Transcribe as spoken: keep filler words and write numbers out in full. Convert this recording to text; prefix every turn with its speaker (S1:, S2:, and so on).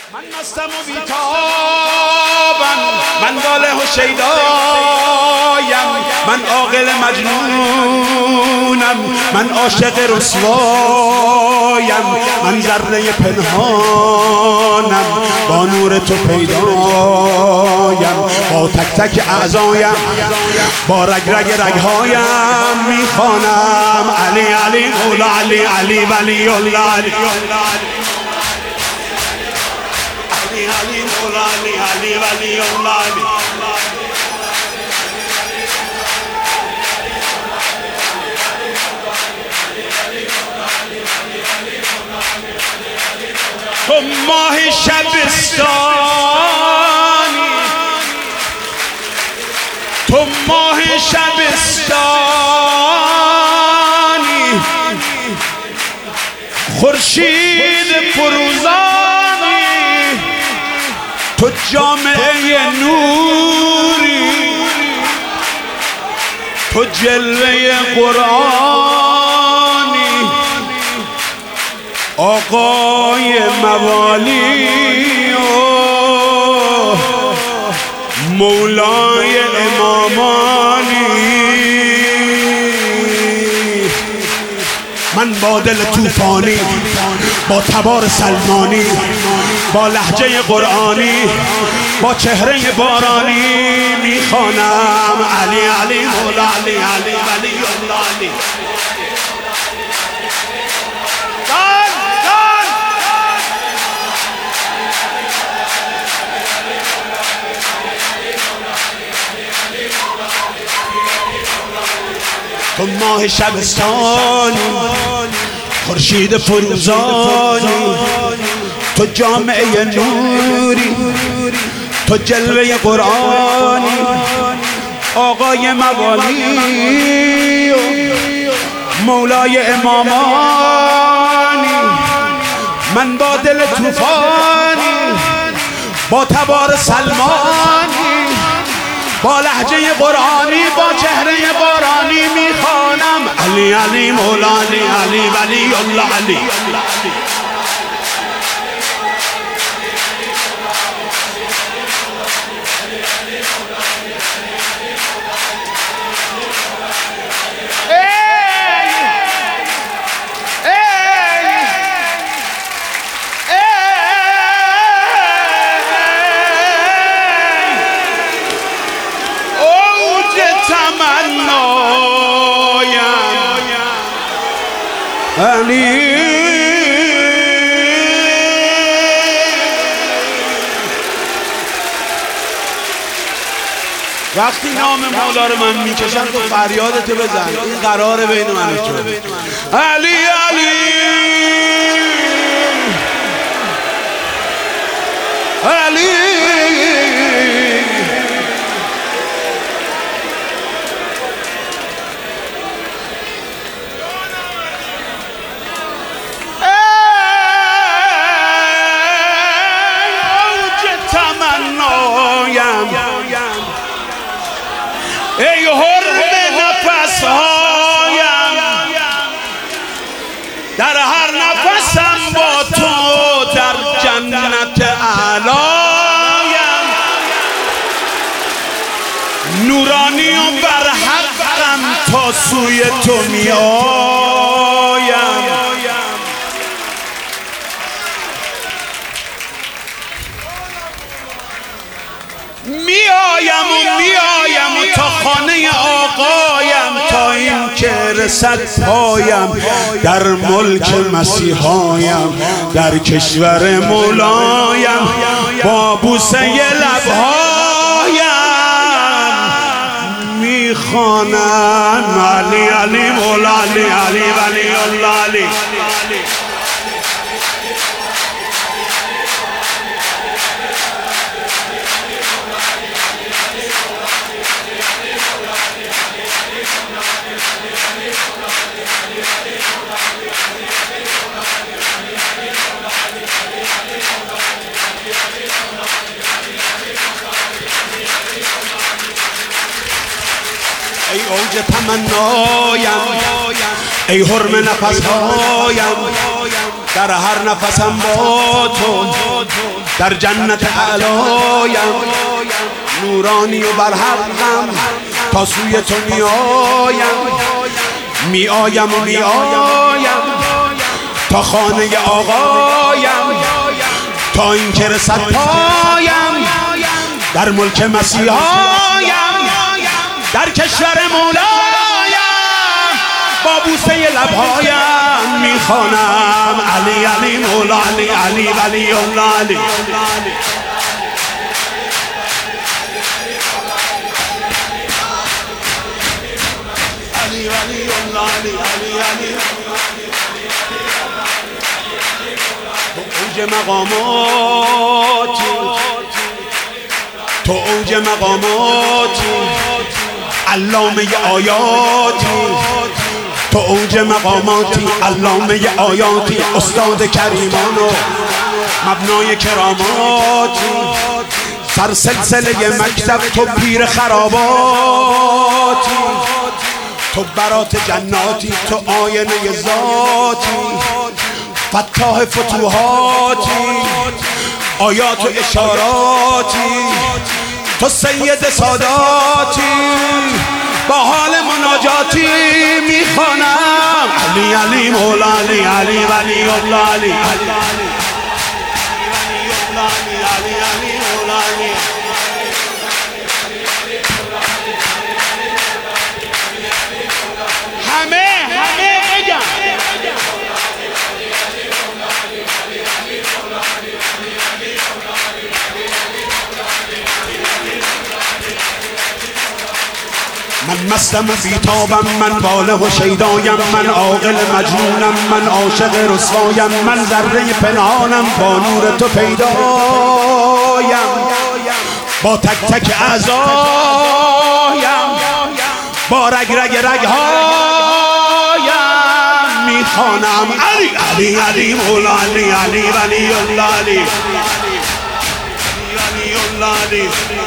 S1: من مستم و بیتابم، من واله و شیدایم، من عاقل مجنونم، من عاشق رسوایم، من ذره پنهانم، با نور تو پیدایم، با تک تک اعضایم، با رگ رگ رگهایم میخوانم علی علی مولا علی علی ولی الله علی علی مولا علی علی ولی الله علی. تو ماه شبستانی، تو ماه شبستانی، خورشید فروزانی، تو جامعه نوری، تو جلوه قرآنی، آقای موالی و مولای امامانی. من با دل توفانی، با تبار سلمانی، با لهجه قرآنی، با چهره بارانی میخوانم علی علی مولا علی علی ولی الله علی. تو ماه شبستانی، خورشید فروزانی، تو جامعه نوری، تو جلوه قرآنی، آقای موالی و مولای امامانی. من با دل توفانی، با تبار سلمانی، با لهجه قرآنی، با چهره بارانی میخوانم علی علی مولا علی علی ولی الله علی. علی وقتی نام مولا رو من میکشم تو فریادتو بزن، این قراره بین من و تو. علی علی علی ای حرم نفس هایم، در هر نفسم با تو در جنت اعلایم، نورانی و برحقم تا سوی تو می آیم. می آیم و می آیم و تا خانه آقایم، تا این که رسد پایم در ملک مسیحایم، در کشور مولایم، با بوسه لبهایم میخوانم علی علی مولا علی علی ولی الله علی. ای اوج تمنایم، ای حرم نفسهایم، در هر نفسم با تو در جنت اعلایم، نورانی و برحقم تا سوی تو میایم، میایم و میایم تا خانه آقایم، تا این که رسد پایم در ملک مسیحایم، در کشور مولایم با بوسه لبهایم میخوانم علی علی مولا علی علی ولی الله علی. علی ولی الله علی علی علی. تو اوج مقاماتی، تو اوج مقاماتی، علامه آیاتی، تو اوج مقاماتی، علامه آیاتی، استاد کریمان و مبنای کراماتی، سر سلسله مکتب تو پیر خراباتی، تو برات جناتی، تو آینه ذاتی، فتاح فتوحاتی، آیات و اشاراتی، تو سید ساداتی، با حال مناجاتی میخوانم علی علی مولا علی علی ولی الله علی علی علی علی مولا علی. همه همه بگم من مستم بیتابم، من باله و شیدایم، من عاقل مجنونم، من عاشق رسوایم، من ذره پنهانم با نور تو پیدایم، با تک تک اعضایم، با رگ رگ رگهایم میخوانم علی علی علی مولا علی علی ولی الله علی علی ولی الله علی.